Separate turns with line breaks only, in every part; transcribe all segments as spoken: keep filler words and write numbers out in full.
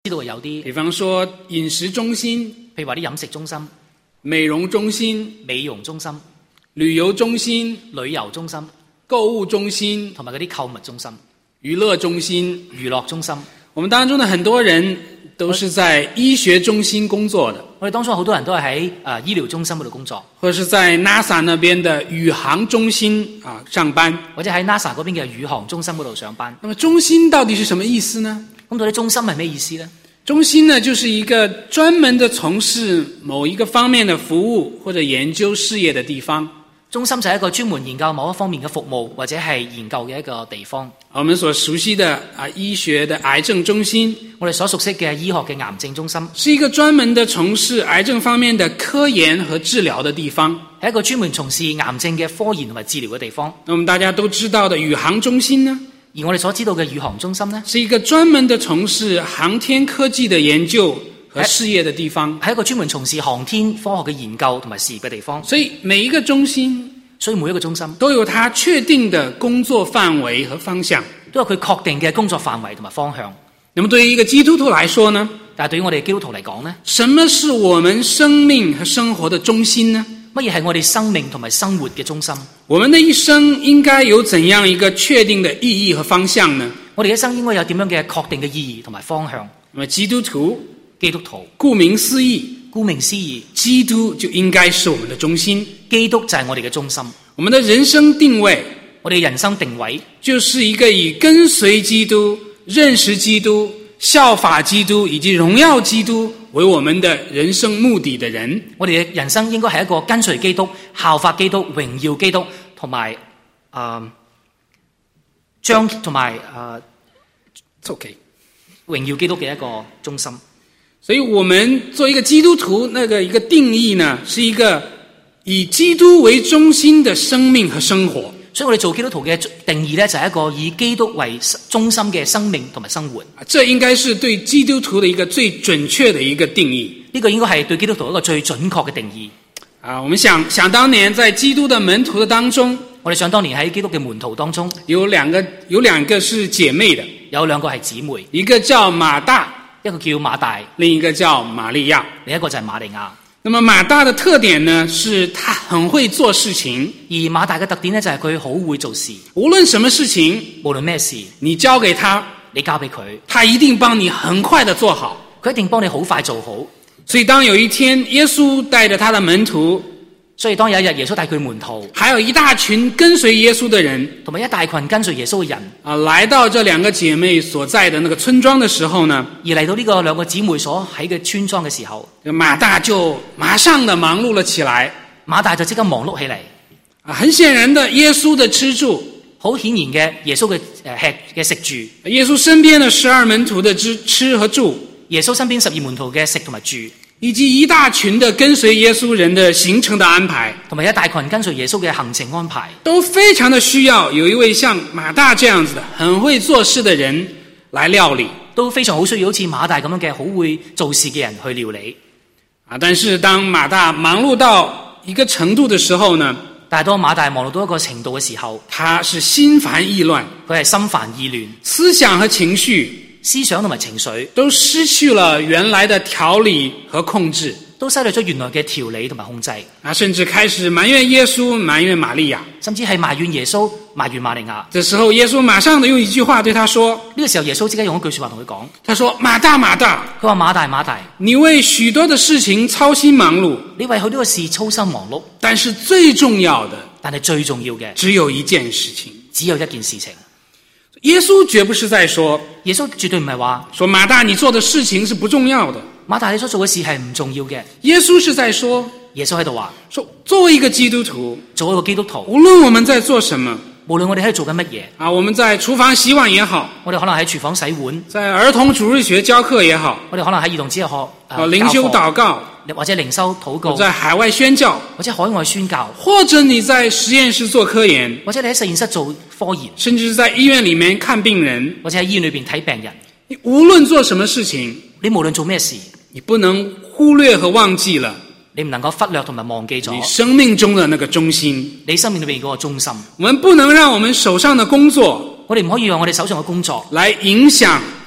知道有啲，
比方說飲食中心，
譬如話啲飲食中心、
美容中心、
美容中心、
旅遊中心、
旅遊中心、
購物中心
同埋嗰啲購物中心、
娛樂中心、
娛樂中心。
我們當中的很多人都是在醫學中心工作的，
我哋當中好多人都係喺誒醫療中心嗰度工作，
或者是在 NASA 那邊的宇航中心啊上班，
或者喺 NASA 嗰邊嘅宇航中心嗰度上班。
那麼中心到底是什麼意思呢？
咁到底中心係咩意思呢？
中心呢，就是一個專門的從事某一個方面的服務或者研究事業的地方。
中心就係一個專門研究某一方面嘅服務或者係研究嘅一個地方。
我們所熟悉的啊醫學的癌症中心，
我哋所熟悉嘅醫學嘅癌症中心，
是一個專門的從事癌症方面的科研和治療的地方，
係一個專門從事癌症嘅科研同埋治療嘅地方。
那我們大家都知道的宇航中心呢，
而我哋所知道嘅宇航中心呢，
是一個專門的從事航天科技的研究和事業的地方，
係一個專門從事航天科學嘅研究同埋事業嘅地方。
所以每一個中心，
所以每一個中心
都有它確定的工作範圍和方向，
都有佢確定嘅工作範圍同埋方向。
那麼對於一個基督徒來說呢，
但係對於我哋基督徒嚟講呢，
什麼是我們生命和生活的中心呢？
乜嘢係我哋生命同埋生活嘅中心？
我們的一生應該有怎樣一個確定的意義和方向呢？
我哋一生應該有點樣嘅確定嘅意義同埋方向？
那麼基督徒，
基督徒，
顧名思義，
顧名思義，
基督就應該是我們的中心。
基督就係我哋嘅中心。
我們的人生定位，
我哋人生定位
就是一個以跟隨基督、認識基督、效法基督以及榮耀基督為我們的人生目的的人。
我哋嘅人生應該係一個跟隨基督、效法基督、榮耀基督同埋誒將同埋誒
OK
榮耀基督嘅一個中心。
所以我們做一個基督徒，那個一個定義呢，是一個以基督為中心的生命和生活。
所以我哋做基督徒嘅定義呢，就係一個以基督為中心嘅生命同埋生活。
這應該是對基督徒的一個最準確的一個定義。
呢個應該係對基督徒一個最準確嘅定義。
啊，我們想想當年在基督的門徒的當中，
我哋想當年喺基督嘅門徒當中，
有兩個有兩個是姐妹的，
有兩個係姊妹，
一個叫馬大，
一個叫馬大，
另一個叫瑪利亞，
另一個就係瑪利亞。
那麼馬大的特點呢，是他很會做事情，
而馬大嘅特點呢，就係佢好會做事，
無論什麼事情，
無論咩事，
你交給他，
你交俾佢，
他一定幫你很快的做好，
佢一定幫你好快做好。
所以當有一天耶穌帶着他的門徒，
所以當有一日耶穌帶佢門徒，
還有一大群跟隨耶穌的人，
同埋一大群跟隨耶穌嘅人
啊，來到這兩個姐妹所在的那個村莊的時候呢，
而嚟到呢個兩個姊妹所喺嘅村莊嘅時候，
馬大就馬上的忙碌了起來，
馬大就即刻忙碌起嚟。
啊，很顯然的，耶穌的吃住，
好顯然嘅耶穌嘅誒吃嘅食住，
耶穌身邊的十二門徒的吃吃和住，
耶穌身邊十二門徒嘅食同埋住，
以及一大群的跟隨耶穌人的行程的安排，
同埋一大群跟隨耶穌嘅行程安排，
都非常的需要有一位像馬大這樣子的很會做事的人來料理，
都非常好需要好似馬大咁樣嘅好會做事嘅人去料理。
啊，但是當馬大忙碌到一個程度的時候呢，
但係當馬大忙碌到一個程度嘅時候，
他是心煩意亂，
佢係心煩意亂，
思想和情緒
思想同埋情緒
都失去了原來的條理和控制，
都失去咗原來嘅條理同埋控制，
啊，甚至開始埋怨耶穌，埋怨瑪利亞，
甚至係埋怨耶穌，埋怨瑪利亞。
這時候耶穌馬上的用一句話對他說，
呢個時候耶穌即刻用一句說話同佢講，
他說，馬大馬大，
佢話馬大馬大，
你為許多的事情操心忙碌，
你為好多嘅事操心忙碌，
但是最重要的，
但係最重要嘅
只有一件事情，
只有一件事情。
耶穌絕不是在說，
耶穌絕對唔係話，
說馬大你做的事情是不重要的，
馬大你所做嘅事係唔重要嘅。
耶穌是在說，
耶穌喺度話，
說作為一個基督徒，
做一個基督徒，
無論我們在做什麼，
無論我哋喺度做緊乜嘢，
啊，我們在廚房洗碗也好，
我哋可能喺廚房洗碗，
在兒童主日學教課也好，
我哋可能喺兒童主日學誒
靈修禱告，
或者靈修禱告，
在海外宣教，
或者海外宣教，
或者你在實驗室做科研，
或者你喺實驗室做科研，
甚至是在醫院裏面看病人，
或者喺醫院裏邊睇病人，
你無論做什麼事情，
你無論做咩事，
你不能忽略和忘記了
你唔能夠忽略同埋忘記咗
你生命中的那個中心，
你生命裏邊嗰個中心。
我們不能讓我們手上的工作，
我哋唔可以讓我哋手上嘅工作
來影響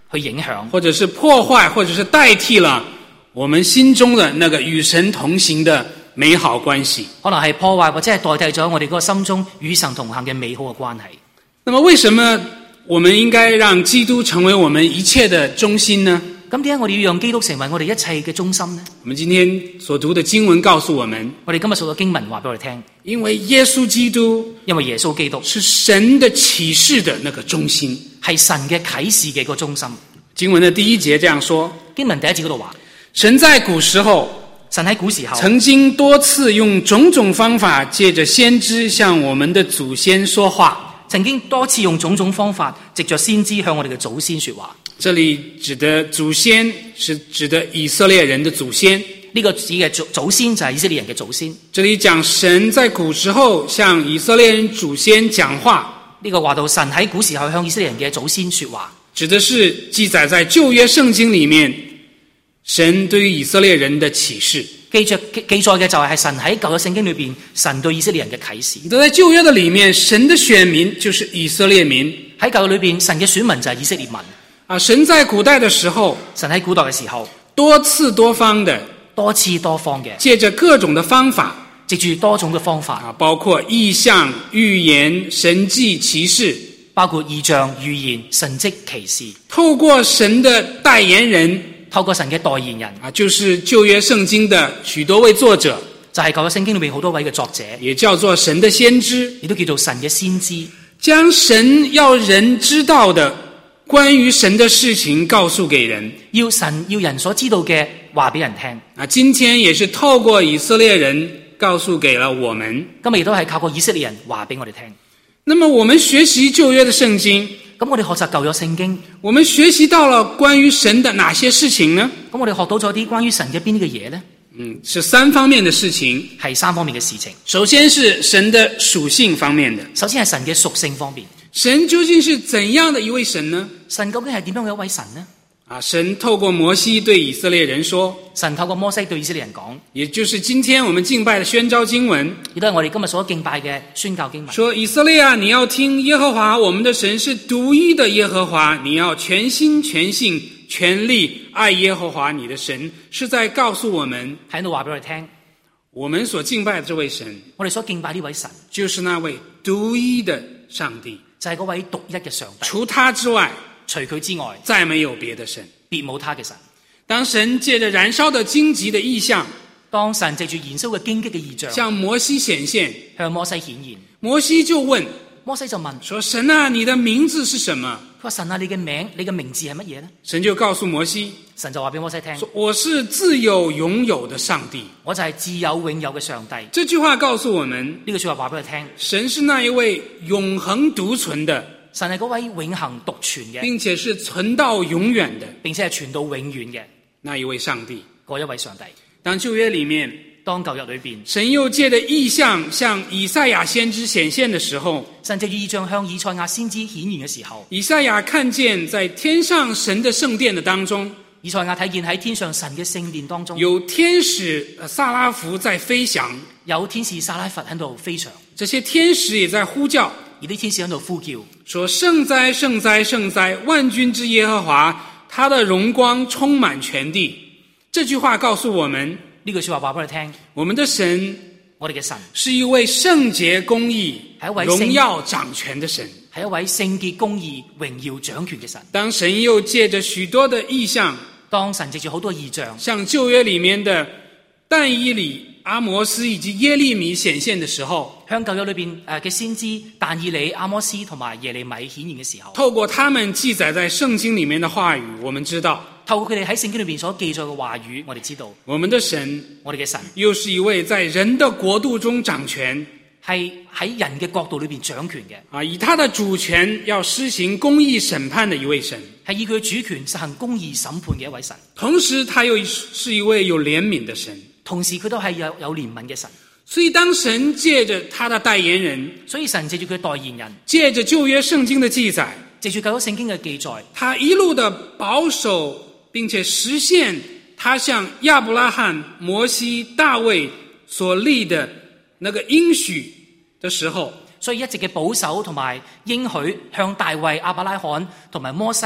去影響，
或者是破壞，或者是代替了我們心中的那個與神同行的美好關係。
可能係破壞或者係代替咗我哋嗰個心中與神同行嘅美好嘅關係。
那麼為什麼我們應該讓基督成為我們一切的中心呢？
咁點解我哋要讓基督成為我哋一切嘅中心呢？
我們今天所讀的經文告訴我們，
我哋今日所嘅經文話俾我哋聽，
因為耶穌基督
因為耶穌基督
是神的啟示的那個中心，
係神嘅啟示嘅個中心。
經文的第一節這樣說，
經文第一節嗰度話，
神在古時候
神喺古時候
曾經多次用種種方法借着先知向我們的祖先說話，
曾經多次用種種方法藉着先知向我哋嘅祖先說話。
這裏指的祖先是指的以色列人的祖先，
呢個指嘅祖祖先就係以色列人嘅祖先。
這裏講神在古時候向以色列人祖先講話，
呢個話到神喺古時候向以色列人嘅祖先說話，
指的是記載在舊約聖經裏面神對於以色列人的啟示。
記着記記載嘅就係神喺舊約聖經裏邊神對以色列人嘅啟示。
在舊約的裏面，神的選民就是以色列民。
喺舊約裏邊，神嘅選民就係以色列民。
啊，神在古代的時候，
神喺古代嘅時候，
多次多方的，
多次多方嘅，
借着各種的方法，
藉住多種嘅方法，
啊，包括異象、預言、神蹟、奇事，
包括異象、預言、神蹟、奇事，
透過神的代言人，
透過神嘅代言人，
啊，就是舊約聖經的許多位作者，
就係舊約聖經裏邊好多位嘅作者，
也叫做神的先知，
亦都叫做神嘅先知，
將神要人知道的關於神的事情告訴給人，
要神要人所知道嘅話俾人聽。
啊，今天也是透過以色列人告訴給了我們。
今日亦都係靠過以色列人話俾我哋聽。
那麼我們學習舊約的聖經，
咁我哋學習舊約聖經，
我們學習到了關於神的哪些事情呢？
咁我哋學到咗啲關於神嘅邊啲嘅嘢呢？
嗯，是三方面的事情，
係三方面嘅事情。
首先是神的屬性方面的。
首先係神嘅屬性方面。
神究竟是怎樣的一位神呢？
神究竟係點樣嘅一位神呢？
啊，神透過摩西對以色列人說，
神透過摩西對以色列人講，
也就是今天我們敬拜的宣召經文，
亦都係我哋今日所敬拜嘅宣教經文。
說以色列啊，你要聽耶和華我們的神是獨一的耶和華，你要全心全性全力愛耶和華你的神，是在告訴我們
喺度話俾我哋聽，
我們所敬拜的這位神，
我哋所敬拜呢位神，
就是那位獨一的上帝，
就係嗰位獨一嘅上帝，
除他之外，
除佢之外，
再沒有別的神，
別冇他嘅神。
當神借着燃燒的荊棘的異象，
當神藉住燃燒嘅荊棘嘅異象
向摩西顯現，
向摩西顯現，
摩西就問，
摩西就問
說，神啊，你的名字是什麼？
佢話，神啊，你嘅名，你嘅名字係乜嘢呢？
神就告訴摩西，
神就話俾摩西聽，
說我是自有永有的上帝，
我就係自有永有嘅上帝。
這句話告訴我們，
呢句說話話俾佢聽，
神是那一位永恆獨存的，
神係嗰位永恆獨存嘅，
並且是存到永遠的，
並且係存到永遠嘅
那一位上帝。
嗰一位上帝。
當舊約裏面，
當舊約裏邊，
神又借着異象向以賽亞先知顯現的時候，
神藉住異象向以賽亞先知顯現嘅時候，
以賽亞看見在天上神的聖殿的當中，
以賽亞睇見喺天上神嘅聖殿當中，
有天使撒拉弗在飛翔，
有天使撒拉弗喺度飛翔，
這些天使也在呼叫，
而啲天使喺度呼叫，
說聖哉聖哉聖哉，萬軍之耶和華，他的榮光充滿全地。這句話告訴我們，
呢句說話話俾我哋聽，
我們的神，
我哋嘅神
是一位聖潔公義、
係一位
榮耀掌權的神，
係一位聖潔公義、榮耀掌權嘅神。
當神又借着許多的異象，
當神藉住好多異象，
像舊約裏面的但以理、阿摩斯以及耶利米顯現的時候，
向舊約裏邊誒嘅先知但以理、阿摩斯同埋耶利米顯現嘅時候，
透過他們記載在聖經裏面的話語，我們知道，
透過佢哋喺聖經裏邊所記載嘅話語，我哋知道，
我們的神，
我哋嘅神
又是一位在人的國度中掌權，
係喺人嘅國度裏邊掌權嘅，
啊，以他的主權要施行公義審判的一位神，
係以佢嘅主權實行公義審判嘅一位神。
同時他又是一位有憐憫的神，
同時佢都係有有憐憫嘅神。
所以當神借着他的代言人，
所以神借住佢代言人，
借着舊約聖經的記載，
借住舊約聖經嘅記載，
他一路的保守並且實現他向亞伯拉罕、摩西、大衛所立的那個應許的時候，
所以一直嘅保守同埋應許向大衛、亞伯拉罕同埋摩西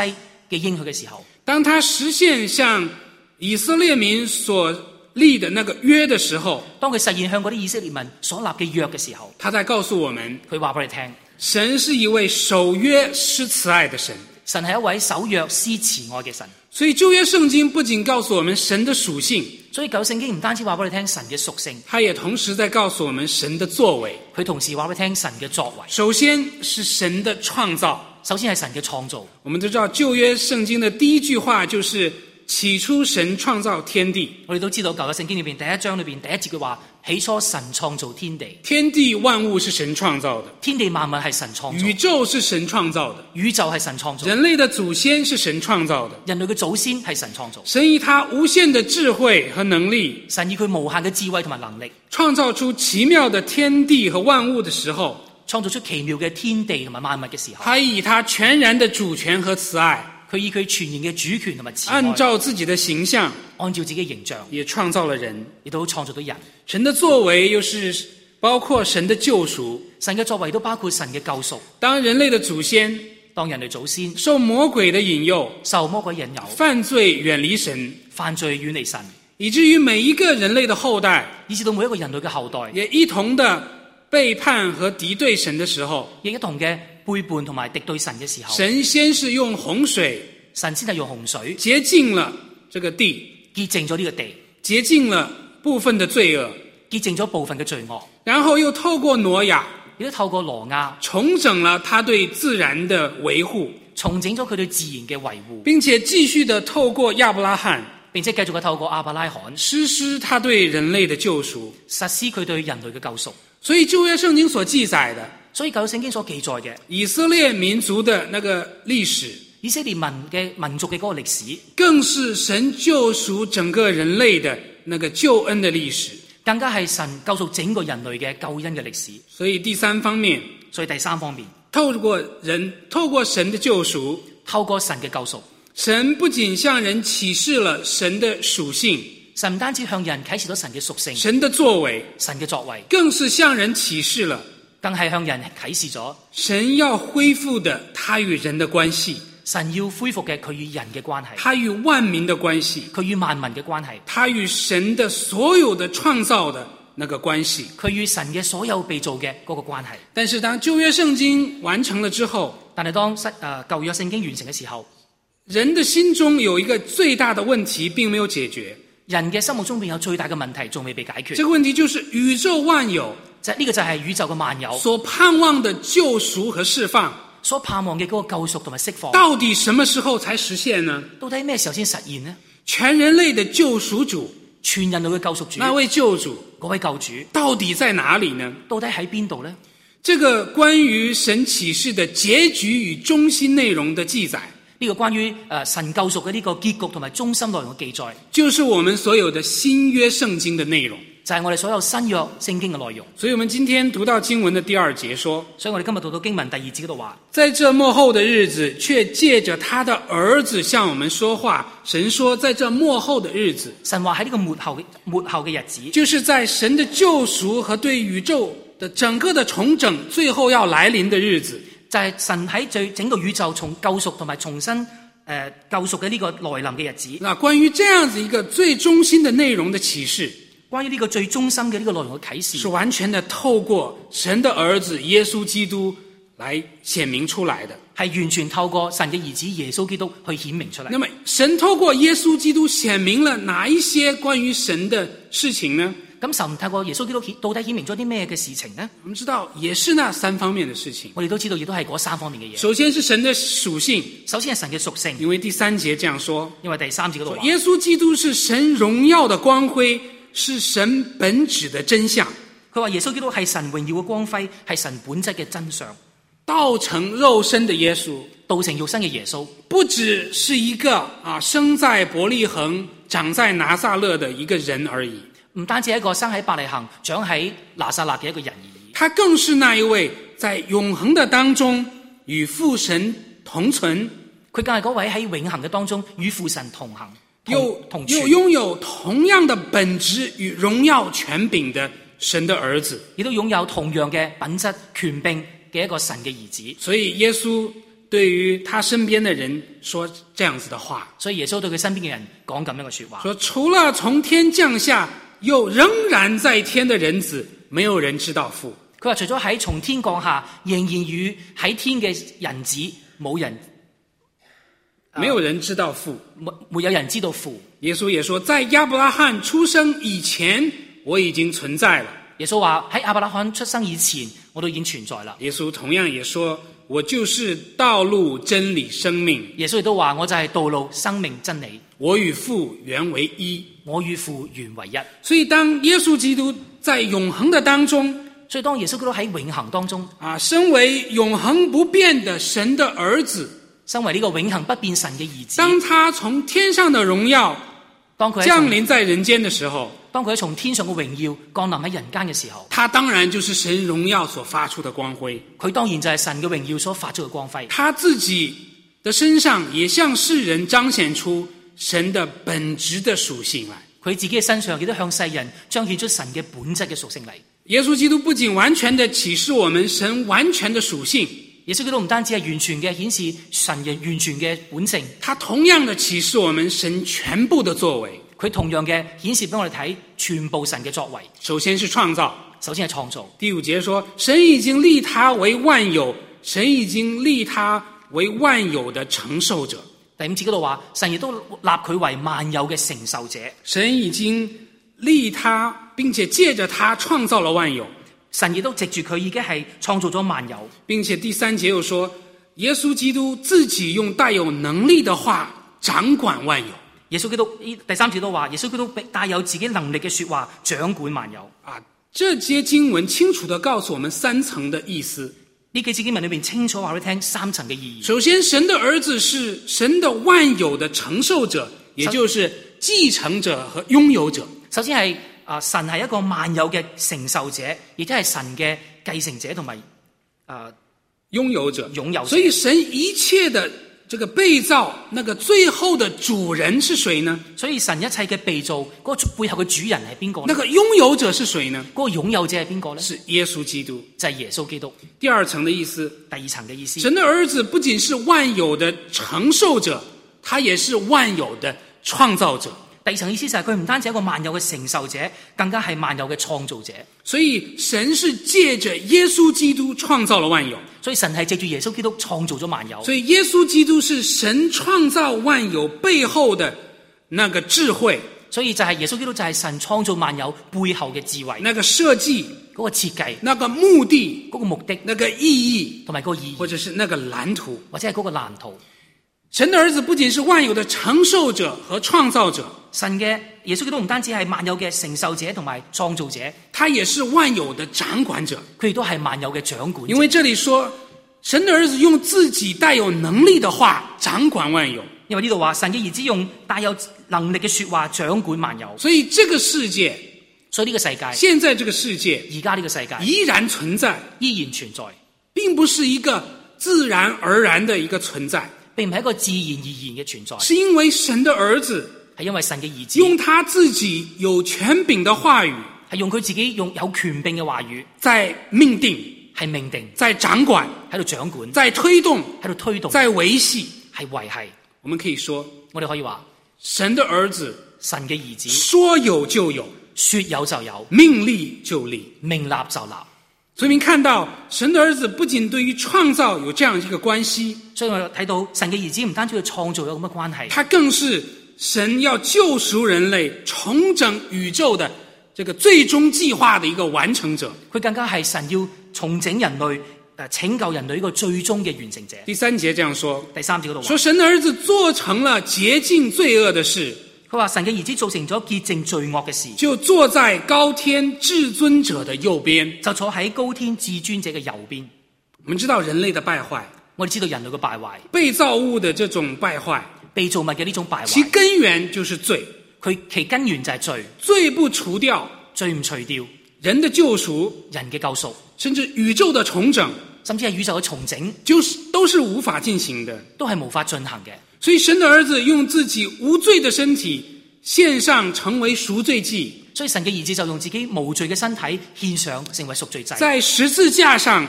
嘅應許嘅時候，
當他實現向以色列民所立的那個約的時候，
當佢實現向嗰啲以色列民所立嘅約嘅時候，
他在告訴我們，
佢話俾你聽，
神是一位守約施慈愛的神。
神係一位守約施慈愛嘅神。
所以舊約聖經不僅告訴我們神的屬性，
所以舊聖經唔單止話俾你聽神嘅屬性，
它也同時在告訴我們神的作為。
佢同時話俾你聽神嘅作為。
首先是神的創造，
首先係神嘅創造。
我們都知道舊約聖經的第一句話就是起初神創造天地。
我哋都知道舊約聖經裏邊第一章裏邊第一節嘅話，起初神創造天地。
天地萬物是神創造的，
天地萬物係神創造。
宇宙是神創造的，
宇宙係神創造。
人類的祖先是神創造的，
人類嘅祖先係神創造。
神以他無限的智慧和能力，
神以佢無限嘅智慧同埋能力，
創造出奇妙的天地和萬物的時候，
創造出奇妙嘅天地同埋萬物嘅時候，
他以他全然的主權和慈愛，
佢以佢全然嘅主權同埋慈愛，
按照自己的形象，
按照自己嘅形象，
也創造了人，
亦都創造到人。
神的作為又是包括神的救贖，
神嘅作為都包括神嘅救贖。
當人類的祖先
當人類祖先
受魔鬼的引誘，
受魔鬼引誘，
犯罪遠離神，
犯罪遠離神，
以至於每一個人類的後代，
以至到每一個人類嘅後代
也一同的背叛和敵對神的時候，
亦一同嘅背叛同埋敵對神嘅時候，
神先是用洪水，
神先係用洪水
潔淨了這個地，
潔淨咗呢個地，
潔淨了部分的罪惡，
潔淨咗部分嘅罪惡，
然後又透過挪亞，
亦都透過挪亞
重整了他對自然的維護，
重整咗佢對自然嘅維護，
並且繼續的透過亞伯拉罕，
並且繼續嘅透過亞伯拉罕
實施他對人類的救贖，
實施佢對人類嘅救贖。
所以舊約聖經所記載的，
所以舊約聖經所記載嘅
以色列民族的那個歷史，
以色列民嘅民族嘅嗰個歷史，
更是神救贖整個人類的那個救恩的歷史，
更加係神救贖整個人類嘅救恩嘅歷史。
所以第三方面，
所以第三方面，
透過人，透過神的救贖，
透過神嘅救贖，
神不僅向人啟示了神的屬性，
神唔單止向人啟示咗神嘅屬性，
神的作為，
神嘅作為，
更是向人啟示了，
更係向人啟示咗
神要恢復的他與人的關係，
神要恢復嘅佢與人嘅關係，
他與萬民的關係，
佢與萬民嘅關係，
他與神的所有的創造的那個關係，
佢與神嘅所有被造嘅嗰個關係。
但是當舊約聖經完成了之後，
但係當誒舊約聖經完成嘅時候，
人的心中有一個最大的問題並沒有解決，
人嘅心目中邊有最大嘅問題仲未被解決。
這個問題就是宇宙萬有，
就係呢個就係宇宙嘅萬有
所盼望的救贖和釋放，
所盼望嘅嗰個救贖同埋釋放，
到底什麼時候才實現呢？
到底咩時候先實現呢？
全人類的救贖主，
全人類嘅救贖主，
那位救主，
嗰位救主，
到底在哪裡呢？
到底喺邊度呢？
這個關於神啟示的結局與中心內容的記載，
呢個關於誒神救贖嘅呢個結局同埋中心內容嘅記載，
就是我們所有的新約聖經的內容，
就係我哋所有新約聖經嘅內容。
所以我們今天讀到經文的第二節說，
所以我哋今日讀到經文第二節嗰度話，
在這末後的日子，卻借着他的兒子向我們說話。神說，在這末後的日子，
神話喺呢個末後嘅末後嘅日子，
就是在神的救贖和對宇宙的整個的重整最後要來臨的日子。
就係神喺最整個宇宙從救贖同埋重新誒、呃、救贖嘅呢個來臨嘅日子。
那關於這樣子一個最中心的內容的啟示，
關於呢個最中心嘅呢個內容嘅啟示，
是完全的透過神的兒子耶穌基督來顯明出來的，
係完全透過神嘅兒子耶穌基督去顯明出嚟。
那麼神透過耶穌基督顯明了哪一些關於神的事情呢？
咁神透過耶穌基督到底顯明咗啲咩嘅事情呢？
我們知道也是那三方面的事情。
我哋都知道，亦都係嗰三方面嘅嘢。
首先是神的屬性，
首先係神嘅屬性，
因為第三節這樣說，
因為第三節嗰度話，
耶穌基督是神榮耀的光輝，是神本質的真相。
佢話耶穌基督係神榮耀嘅光輝，係神本質嘅真相。
道成肉身的耶穌，
道成肉身嘅耶穌，
不只是一個啊生在伯利恆、長在拿撒勒的一個人而已。
唔單止係一個生喺伯利恆、長喺拿撒勒嘅一個人而已，
他更是那一位在永恆的當中與父神同存，
佢更係嗰位喺永恆嘅當中與父神同行，
又
同
又擁有同樣的本質與榮耀權柄的神的兒子，
亦都擁有同樣嘅品質權柄嘅一個神嘅兒子。
所以耶穌对于他身邊的人說這樣子的話，
所以耶穌對佢身邊嘅人講咁樣嘅說話，
說除了從天降下又仍然在天的人子，沒有人知道父。
佢話除咗喺從天降下仍然與喺天嘅人子，冇人
沒有人知道父，
沒沒有人知道父。
耶穌也說，在亞伯拉罕出生以前，我已經存在了。
耶穌話喺亞伯拉罕出生以前，我都已經存在啦。
耶穌同樣也說，我就是道路、真理、生命。
耶穌亦都話，我就係道路、生命、真理。
我與父原為一，
我與父原為一。
所以當耶穌基督在永恆的當中，
所以當耶穌基督喺永恆當中，
啊，身為永恆不變的神的兒子，
身為呢個永恆不變神嘅兒子，
當他從天上的榮耀
當佢
降臨在人間的時候，
當佢從天上嘅榮耀降臨喺人間嘅時候，
他當然就是神榮耀所發出的光輝。
佢當然就係神嘅榮耀所發出嘅光輝。
他自己的身上也向世人彰顯出神的本質的屬性來。
佢自己嘅身上亦都向世人彰顯出神嘅本質嘅屬性嚟。
耶穌基督不僅完全的啟示我們神完全的屬性，
耶穌基督唔單止係完全嘅顯示神嘅完全嘅本性，
他同樣的啟示我們神全部的作為。
佢同樣嘅顯示俾我哋睇全部神嘅作為。
首先是創造，
首先係創造。
第五節說，神已經立他為萬有，神已經立他為萬有的承受者。
第五節嗰度話，神亦都立佢為萬有嘅承受者。
神已經立他，並且借着他創造了萬有。
神亦都藉住佢已經係創造咗萬有。
並且第三節又說，耶穌基督自己用帶有能力的話掌管萬有。
耶穌基督第三節都話，耶穌基督帶有自己能力嘅說話掌管萬有。
啊，這些經文清楚地告訴我們三層的意思。
呢幾節經文裏面清楚話俾你聽三層嘅意義。
首先，神的兒子是神的萬有的承受者，也就是繼承者和擁有者。
首先係啊、呃，神係一個萬有嘅承受者，亦都係神嘅繼承者同埋啊
擁有者。
擁有者。
所以神一切的這個被造，那個最後的主人是誰呢？
所以神一切嘅被造，嗰、那個背後嘅主人係邊個呢？
那個擁有者是誰呢？
嗰、那個擁有者係邊個呢？
是耶穌基督，
就係、是、耶穌基督。
第二層的意思，
第二層嘅意思，
神的兒子不僅是萬有的承受者，他也是萬有的創造者。
第二層意思就係佢唔單止係一個萬有嘅承受者，更加係萬有嘅創造者。
所以神是借着耶穌基督創造了萬有。
所以神係借住耶穌基督創造咗萬有。
所以耶穌基督是神創造萬有背後的那個智慧。
所以就係耶穌基督就係神創造萬有背後嘅智慧，
那個設計，
嗰個設計，
那個目的，
嗰個目的，
那個意義，
同埋個意義，
或者是那個藍圖，
或者係嗰個藍圖。
神的兒子不僅是萬有的承受者和創造者，
神嘅耶穌基督唔單止係萬有嘅承受者同埋創造者，
他也是萬有的掌管者。
佢亦都係萬有嘅掌管者。
因為這裡說，神的兒子用自己帶有能力的話掌管萬有。
因為呢度話神嘅兒子用帶有能力嘅說話掌管萬有。
所以這個世界，
所以呢個世界，
現在這個世界，
而家呢個世界
依然存在，
依然存在，
並不是一個自然而然的一個存在，
並唔係一個自然而然嘅存在，
是因為神的兒子
係因為神嘅兒子
用他自己有權柄的話語，
係用佢自己用有權柄嘅話語，
在命定，
係命定，
在掌管，
喺度掌管，
在推動，
喺度推動，
在維繫，
係維繫。
我們可以說，
我哋可以話，
神的兒子，
神嘅兒子
說有就有，
說有就有，
命立就立，
命立就立。
所以你看到神的兒子不僅對於創造有這樣一個關係，
所以我睇到神嘅兒子唔單止對創造有咁嘅關係，
他更是神要救贖人類、重整宇宙的這個最終計劃的一個完成者。
佢更加係神要重整人類、誒拯救人類一個最終嘅完成者。
第三節這樣說，
第三節嗰度話，
說神的兒子做成了潔淨罪惡的事。
佢話神嘅兒子做成咗潔淨罪惡嘅事，
就坐在高天至尊者的右邊，
就坐喺高天至尊者嘅右邊。
我們知道人類的敗壞，
我哋知道人類嘅敗壞，
被造物的這種敗壞，
被造物嘅呢種敗壞，
其根源就是罪。
佢其根源就係罪，
罪不除掉，
罪唔除掉，
人的救贖，
人嘅救贖，
甚至宇宙的重整，
甚至係宇宙嘅重整，
就是都是無法進行的，
都係無法進行嘅。
所以神的兒子用自己無罪的身體獻上，成為贖罪祭。
所以神嘅兒子就用自己無罪嘅身體獻上，成為贖罪祭。
在十字架上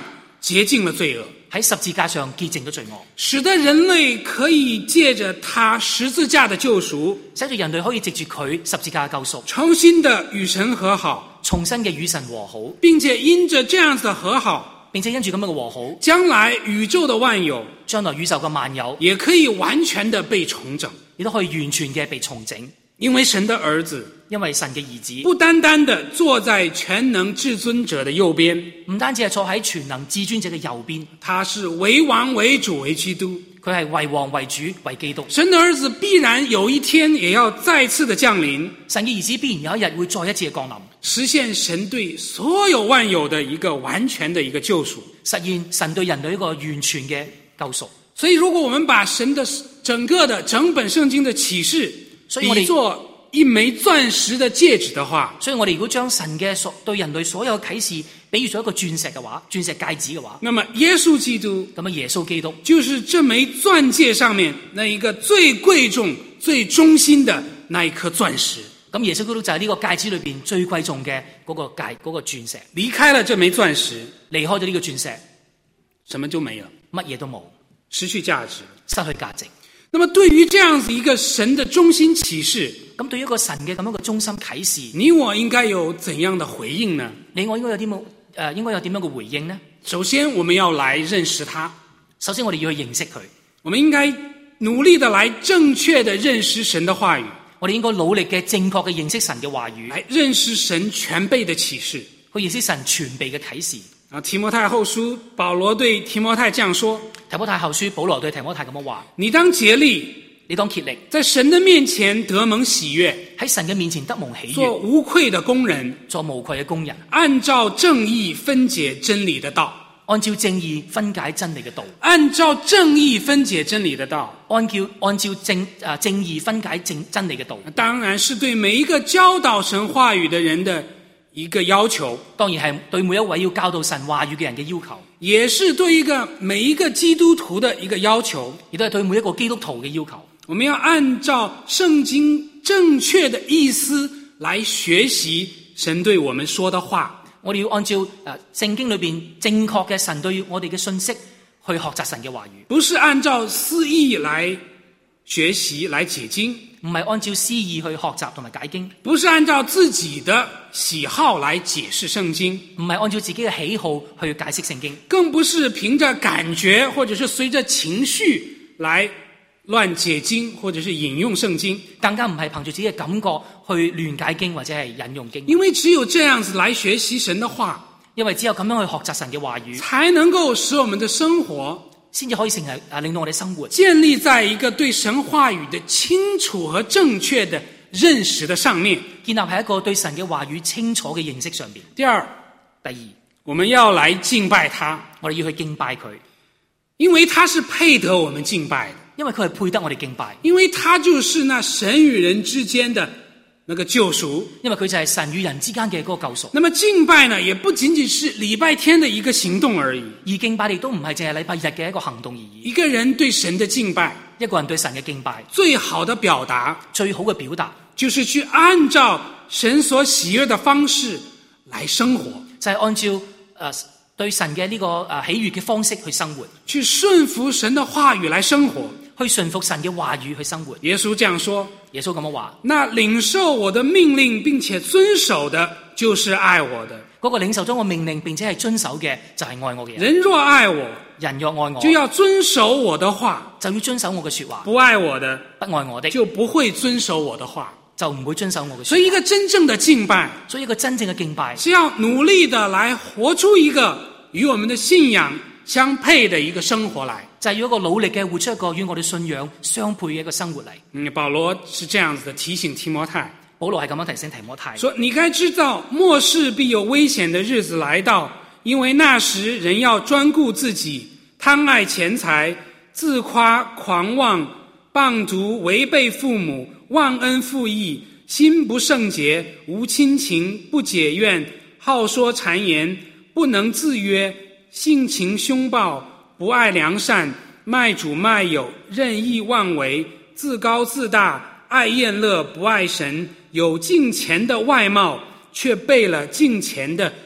洁净了罪恶，
喺十字架上潔淨咗罪惡，
使得人類可以借着他十字架的救贖，
使住人類可以藉住佢十字架嘅救贖，
重新的與神和好，
重新嘅與神和好，
並且因着這樣子的和好，
並且因住咁樣嘅和好，
將來宇宙的萬有
將來宇宙嘅萬有
也可以完全的被重整，
亦都可以完全嘅被重整，
因為神的兒子
因為神嘅兒子
不單單的坐在全能至尊者的右邊，
唔單止係坐喺全能至尊者嘅右邊，
他是為王為主為基督，
佢係為王為主為基督。
神的兒子必然有一天也要再次的降臨，
神嘅兒子必然有一日會再一次嘅降臨，
實現神對所有萬有的一個完全的一個救贖，
實現神對人類一個完全嘅救贖。
所以如果我們把神的整個的整本聖經的啟示比作一枚鑽石的戒指的話，
所以我哋如果將神嘅所對人類所有嘅啟示比喻做一個鑽石嘅話，鑽石戒指嘅話，
那麼耶穌基督
咁啊耶穌基督
就是這枚鑽戒上面那一個最貴重最忠心的那一顆鑽石，
咁耶穌基督就係呢個戒指裏邊最貴重嘅嗰個戒嗰個鑽石。
離開了這枚鑽石，
離開咗呢個鑽石，
什麼就沒了，
乜嘢都冇，
失去價值，
失去價值。
那麼對於這樣子一個神的中心啟示，
咁對於一個神嘅咁樣嘅中心啟示，
你我應該有怎樣的回應呢？
你我應該有啲乜誒？應該有點樣嘅回應呢？
首先，我們要來認識他。
首先，我哋要去認識佢。
我們應該努力的來正確的認識神的話語。
我哋應該努力嘅正確嘅認識神嘅話語，
來認識神全備的啟示，
去認識神全備嘅啟示。
啊，提摩太後書保羅對提摩太這樣說：
提摩太後書保羅對提摩太咁樣話：
你當竭力，
你當竭力，
在神的面前得蒙喜悅，
喺神嘅面前得蒙喜悅，
做無愧的工人，
做無愧嘅工人，
按照正義分解真理的道，
按照正義分解真理嘅道，
按照正義分解真理的道，
按照按照正啊正義分解正真理嘅道，
當然是對每一個教導神話語的人的一個要求，
當然係對每一位要教導神話語嘅人嘅要求，
也是對一個每一個基督徒的一個要求，
亦都係對每一個基督徒嘅要求。
我們要按照聖經正確的意思來學習神對我們說的話。
我哋要按照誒聖經裏邊正確嘅神對我哋嘅信息去學習神嘅話語，
不是按照私意來學習來解經，
唔係按照私意去學習同埋解經，
不是按照自己的喜好來解釋聖經，
唔係按照自己嘅喜好去解釋聖經，
更不是憑着感覺或者是隨着情緒來亂解經或者是引用聖經，
更加唔係憑住自己嘅感覺去亂解經或者係引用經。
因為只有這樣子來學習神的話，
因為只有咁樣去學習神嘅話語，
才能夠使我們的生活
先至可以成為啊令到我哋生活
建立在一個對神話語的清楚和正確的認識的上面，
建立喺一個對神嘅話語清楚嘅認識上面。
第二，
第二，
我們要來敬拜他，
我哋要去敬拜佢，
因為他是配得我們敬拜的，
因為佢係配得我哋敬拜，
因為他就是那神與人之間的那個救贖，
因為佢就係神與人之間嘅嗰個救贖。
那麼敬拜呢，也不僅僅是禮拜天的一個行動而已，
而敬拜亦都唔係淨係禮拜日嘅一個行動而已。
一個人對神的敬拜，
一個人對神嘅敬拜，
最好的表達，
最好嘅表達，
就是去按照神所喜悅的方式來生活，
就係按照誒、呃、對神嘅呢個誒喜悅嘅方式去生活，
去順服神的話語來生活，
去順服神嘅話語去生活。
耶穌這樣說，
耶穌咁樣話：
那領受我的命令並且遵守的，就是愛我的。
嗰、那個領受咗我命令並且係遵守嘅，就係愛我嘅人。
人若愛我，
人若愛我，
就要遵守我的話，
就要遵守我嘅說話。
不愛我的，
不愛我的，
就不會遵守我的話，
就唔會遵守我嘅說話。
所以一個真正的敬拜，
所以一個真正嘅敬拜，
是要努力的來活出一個與我們的信仰相配的一個生活來，
就係要一個努力嘅活出一個與我哋信仰相配嘅一個生活嚟。
嗯，保羅是這樣子的提醒提摩太，
保羅係咁樣提醒提摩太，
說你該知道末世必有危險的日子來到，因為那時人要專顧自己，貪愛錢財，自誇狂妄，謗讟，違背父母，忘恩負義，心不聖潔，無親情，不解怨，好說讒言，不能自約，性情兇暴，不愛良善，賣主賣友，任意妄為，自高自大，愛宴樂，不愛神，有敬虔的外貌，卻背了敬虔的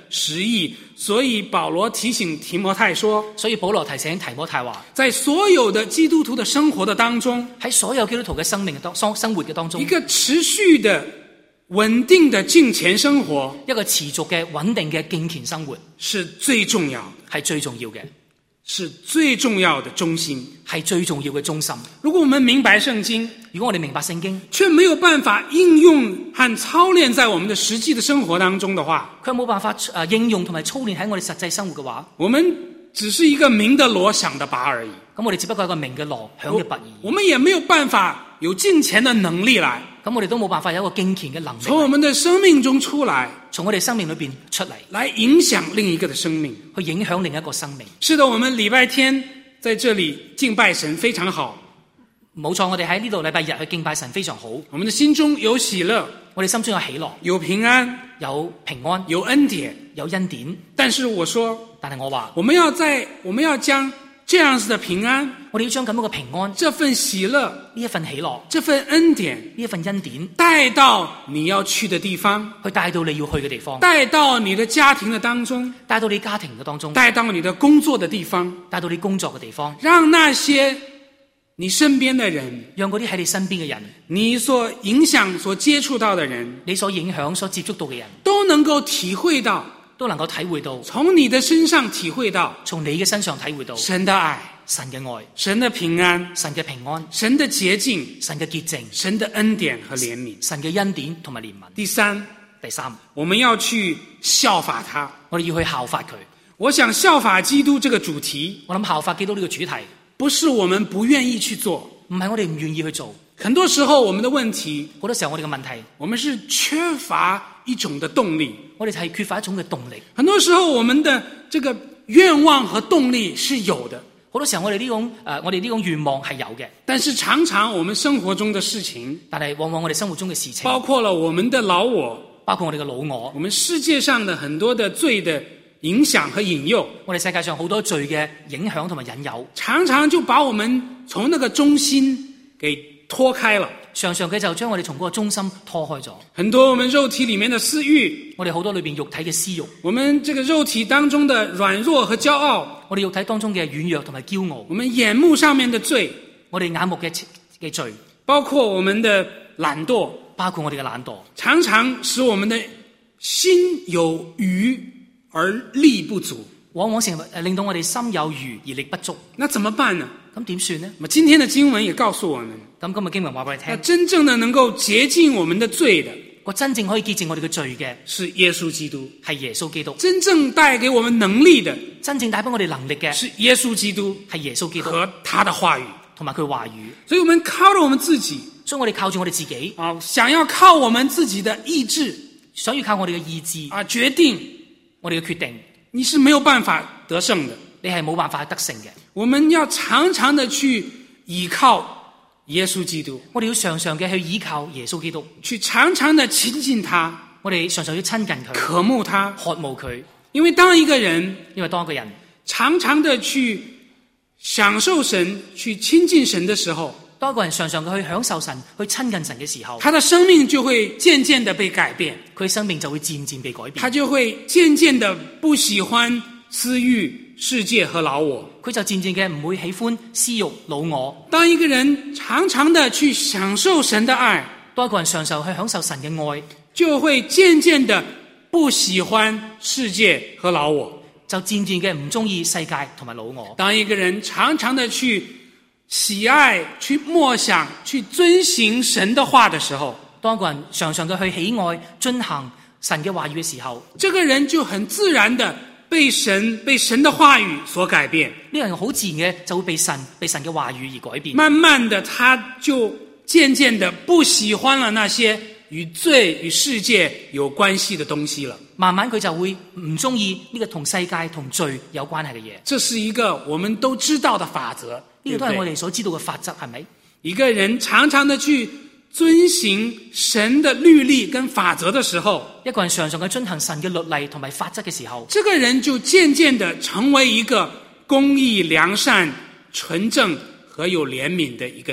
實意。所以保羅提醒提摩太說，
所以保羅提醒提摩太話，
在所有的基督徒的生活的當中，
喺所有基督徒嘅生命嘅當生活嘅當中，
一個持續的穩定的敬虔生活，
一個持續嘅穩定嘅敬虔生活
是最重要的，
係最重要嘅，
是最重要的中心，
係最重要嘅中心。
如果我們明白聖經，
如果我哋明白聖經，
卻沒有辦法應用和操練在我們的實際的生活當中的話，
佢冇辦法誒應用同埋操練喺我哋實際生活嘅話，
我們只是一個鳴的鑼響的鈸而已。
咁我哋只不過係一個鳴嘅鑼響嘅鈸而已。
我們也沒有辦法有敬虔的能力來，
咁我哋都冇辦法有一個敬虔嘅能力
從我們的生命中出來，
從我哋生命裏邊出嚟，
來影響另一個的生命，
去影響另一個生命。
是的，我們禮拜天在這裏敬拜神非常好，
冇錯，我哋喺呢度禮拜日去敬拜神非常好。
我們的心中有喜樂，
我哋心中有喜樂，
有平安，
有平安，
有恩典，
有恩典。
但是我說，
但係我話，
我們要在我們要將這樣子的平安，
我哋要將咁樣嘅平安，
這份喜樂，
呢一份喜樂，
這份恩典，
呢一份恩典，
帶到你要去的地方，
去帶到你要去嘅地方，
帶到你的家庭的當中，
帶到你家庭嘅當中，
帶到你的工作的地方，
帶到你工作嘅地方，
讓那些你身邊的人，
讓嗰啲喺你身邊嘅人，
你所影響所接觸到的人，
你所影響所接觸到嘅人，
都能夠體會到，
都能夠體會到，
從你的身上體會到，
從你嘅身上體會到
神的愛，
神嘅愛，
神的平安，
神嘅平安，
神的潔淨，
神嘅潔淨，
神的恩典和憐憫，
神嘅恩典同埋憐憫。
第三，
第三，
我們要去效法他，
我哋要去效法佢。
我想效法基督這個主題，
我諗效法基督呢個主題，
不是我們不願意去做，
唔係我哋唔願意去做。
很多時候我們的問題，
好多時候我哋嘅問題，
我們是缺乏一種的動力，
我哋係缺乏一種嘅動力。
很多時候我們的這個願望和動力是有的，
好多時候我哋呢種誒、呃，我哋呢種願望係有嘅，
但是常常我們生活中的事情，
但係往往我哋生活中嘅事情，
包括了我們的老我，
包括我哋嘅老我，
我們世界上的很多的罪的影響和引誘，
我哋世界上好多罪嘅影響同埋引誘，
常常就把我們從那個中心給拖開了，
常常嘅就將我哋從嗰個中心拖開咗。
很多我們肉體裡面的私慾，
我哋好多裏邊肉體嘅私慾，
我們這個肉體當中的軟弱和驕傲，
我哋肉體當中嘅軟弱同埋驕傲，
我們眼目上面的罪，
我哋眼目嘅嘅罪，
包括我們的懶惰，
包括我哋嘅懶惰，
常常使我們的心有餘而力不足，
往往成為誒令到我哋心有餘而力不足。
那怎麼辦呢？
咁點算呢？
那麼今天的經文也告訴我們，
咁今日經文話俾你聽，
那真正的能夠潔淨我們的罪的，
個真正可以潔淨我哋嘅罪嘅，
是耶穌基督，
係耶穌基督。
真正帶給我們能力的，
真正帶俾我哋能力嘅，
是耶穌基督
係耶穌基督
和他的話語，
同埋佢話語。
所以我們靠着我們自己，
所以我哋靠住我哋自己
啊，想要靠我們自己的意志，
想要靠我哋嘅意志
啊，決定
我哋嘅決定，
你是沒有辦法得勝的，
你係冇辦法得勝嘅。
我們要常常的去倚靠耶穌基督，
我哋要常常嘅去依靠耶穌基督，
去常常的親近他，
我哋常常要親近佢，
渴慕他，
渴慕佢。
因為當一個人，
因為當一個人
常常的去享受神，去親近神的時候，
當一個人常常嘅去享受神，去親近神嘅時候，
他的生命就會漸漸的被改變，
佢生命就會漸漸被改變，
他就會漸漸的不喜歡私欲、世界和老我，
佢就漸漸嘅唔會喜歡私欲、老我。
當一個人常常的去享受神的愛，
當一個人常常去享受神嘅愛，
就會漸漸的不喜歡世界和老我，
就漸漸嘅唔中意世界同埋老我。
當一個人常常的去喜愛、去默想、去遵行神的話的時候，
當一個人常常嘅去喜愛、遵行神嘅話語嘅時候，
這個人就很自然的被神、被神的話語所改變。
呢個人好自然嘅就會被神、被神嘅話語而改變。
慢慢的，他就漸漸的不喜歡了那些與罪與世界有關係的東西了。
慢慢佢就會唔中意呢個同世界同罪有關係嘅嘢。
這是一個我們都知道的法則，
呢個都係我哋所知道嘅法則，係咪？
一個人常常的去遵行神的律例跟法則的時候，
一個人常常嘅遵行神嘅律例同埋法則嘅時候，
這個人就漸漸的成為一個公義、良善、純正和有憐憫的一個人。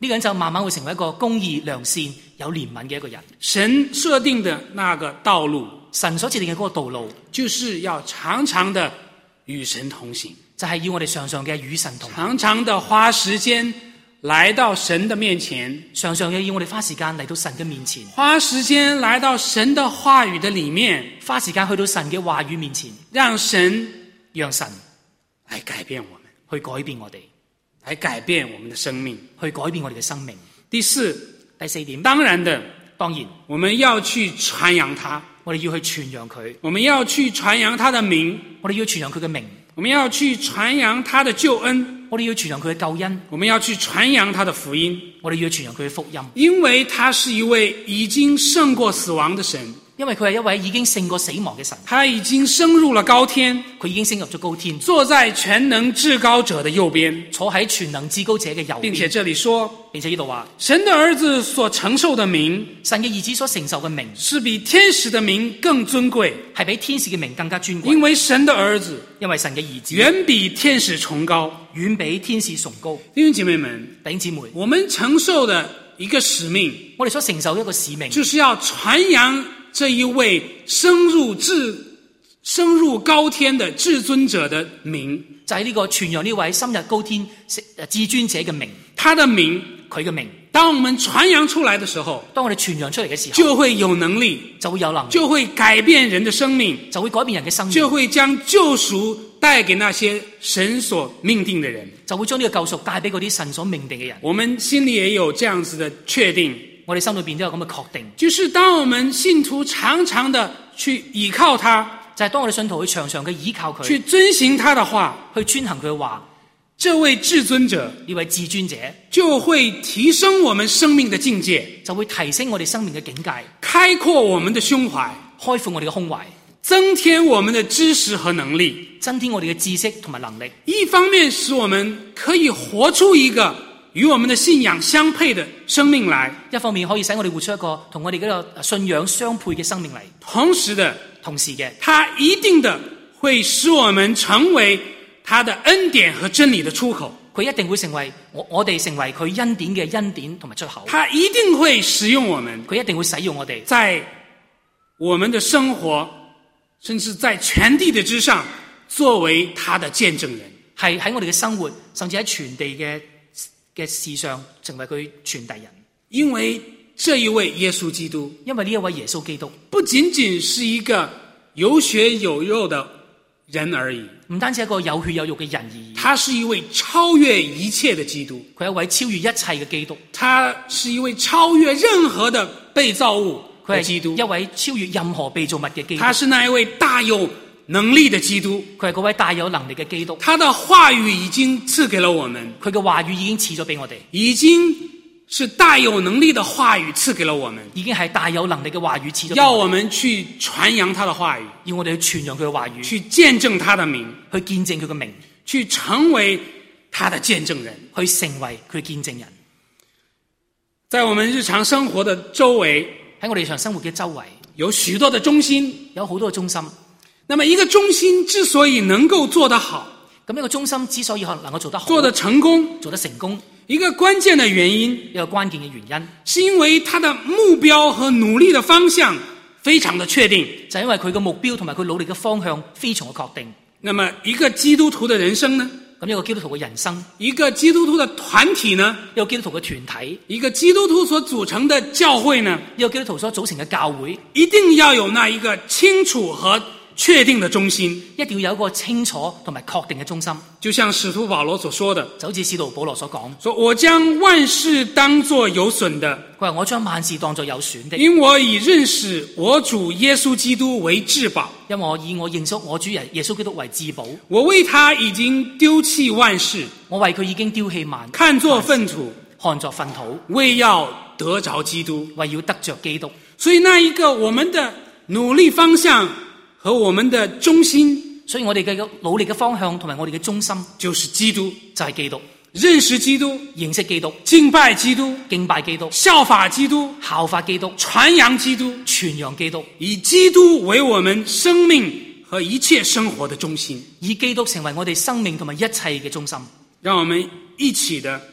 呢個人就慢慢會成為一個公義、良善、有憐憫嘅一個人。
神設定的那個道路，
神所設定嘅嗰個道路，
就是要常常的與神同行，
就係要我哋常常嘅與神同行，
常常的花時間來到神的面前，
常常嘅要我哋花時間嚟到神嘅面前，
花時間來到神的話語的裡面，
花時間去到神嘅話語面前，
讓神
讓神
來改變我們，
去改變我哋，
來改變我們的生命，
去改變我哋嘅生命。
第四，
第四點，
當然的，
當然
我們要去傳揚他，
我哋要去傳揚佢，
我們要去傳揚他的名，
我哋要傳揚佢嘅名，
我們要去傳揚他的救恩，
我哋要傳揚佢嘅救恩，
我們要去傳揚他的福音，
我哋要傳揚佢嘅福音，
因為他是一位已經勝過死亡的神，
因為佢係一位已經勝過死亡嘅神，
他已經升入了高天，
佢已經升入咗高天，
坐在全能至高者的右邊，
坐喺全能至高者嘅右邊，
並且這裡說，
並且呢度話，
神的兒子所承受的名，
神嘅兒子所承受嘅名，
是比天使的名更尊貴，
係比天使嘅名更加尊貴，
因為神的兒子，
因為神嘅兒子
遠比天使崇高，
遠比天使崇高。
弟兄姐妹們，
弟兄姊妹，
我們承受的一個使命，
我哋所承受一個使命，
就是要傳揚這一位升入至升入高天的至尊者的名，
就係呢個傳揚呢位深入高天至尊者嘅名，
他的名，
佢嘅名。
當我們傳揚出來的時候，
當我哋傳揚出嚟嘅時候，
就會有能力，
就會有能力，
就會改變人的生命，
就會改變人嘅生命，
就會將救贖帶給那些神所命定的人，
就會將呢個救贖帶俾嗰啲神所命定嘅人。
我們心裡也有這樣子的確定，
我哋心裏邊都有咁嘅確定，
就是當我們信徒常常的去倚靠他，
就係當我哋信徒去常常嘅倚靠佢，
去遵行他的話，
去遵行佢嘅話，
這位至尊者，
呢位至尊者
就會提升我們生命的境界，
就會提升我哋生命嘅境界，
開闊我們的胸懷，
開闊我哋嘅胸懷，
增添我們的知識和能力，
增添我哋嘅知識同埋能力。
一方面使我們可以活出一個與我們的信仰相配的生命來，
一方面可以使我哋活出一個同我哋嗰個信仰相配嘅生命嚟，
同時的，
同時嘅，
它一定的會使我們成為他的恩典和真理的出口，
佢一定會成為我我哋成為佢恩典嘅恩典同埋出口。
他一定會使用我們，
佢一定會使用我哋，
在我們的生活，甚至在全地的之上，作為他的見證人，
係喺我哋嘅生活，甚至喺全地嘅嘅事上，成為佢傳遞人。
因為這一位耶穌基督，
因為呢一位耶穌基督，
不僅僅是一個有血有肉的人而已，
唔單止係一個有血有肉嘅人而已，
他是一位超越一切的基督，
佢係一位超越一切嘅基督，
他是一位超越任何的被造物
佢係
的基督，
一位超越任何被造物嘅基督，
他是那一位大有能力的基督，
佢係嗰位大有能力嘅基督，
他的話語已經賜給了我們，
佢嘅話語已經賜咗俾我哋，
已經是大有能力的話語賜給了我們，
已經係大有能力嘅話語賜咗俾
要我
我哋，
們去傳揚他的話語，
要我哋去傳揚佢嘅話語，
去見證他的名，
去見證佢嘅名，
去成為他的見證人，
去成為佢嘅見證人。
在我們日常生活的周圍，
喺我哋日常生活嘅周圍，
有許多的中心，
有好多嘅中心。
那麼一個中心之所以能夠做得好，
咁一個中心之所以可能能夠做得好，
做得成功，
做得成功，
一個關鍵的原因，
一個關鍵嘅原因，
是因為他的目標和努力的方向非常的確定，
就係因為佢嘅目標同埋佢努力嘅方向非常嘅確定。
那麼一個基督徒的人生呢？
咁一個基督徒嘅人生，
一個基督徒的團體呢？
一個基督徒嘅團體，
一個基督徒所組成的教會呢？
一個基督徒所組成嘅教會，
一定要有那一個清楚和確定的中心，
一定要有一個清楚同埋確定嘅中心。
就像使徒保羅所說的，
就好似使徒保羅所講，
說我將萬事當作有損的，
佢話我將萬事當作有損的，
因我以認識我主耶穌基督為至寶，
因為我以我認識我主人耶穌基督為至寶，
我為他已經丟棄萬事，
我為佢已經丟棄萬，
看作糞土，
看作糞土，
為要得着基督，
為要得着基督。
所以那一個我們的努力方向和我們的中心，
所以我哋嘅努力嘅方向同埋我哋嘅中心
就是基督，
就係基督，
認識基督，
認識基督，
敬拜基督，
敬拜基督，
效法基督，
效法基督，
傳揚基督，
傳揚基督，
以基督為我們生命和一切生活的中心，
以基督成為我哋生命同埋一切嘅中心。
讓我們一起的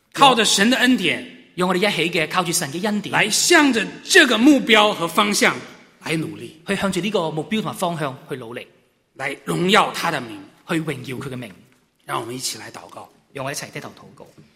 靠着神的恩典，
讓我哋一起嘅靠住神嘅恩典，
來向着這個目標和方向來努力，
去向住呢個目標同埋方向去努力，
來榮耀他的名，
去榮耀佢嘅名。
讓我們一起來禱告。
讓我一齊低頭禱告。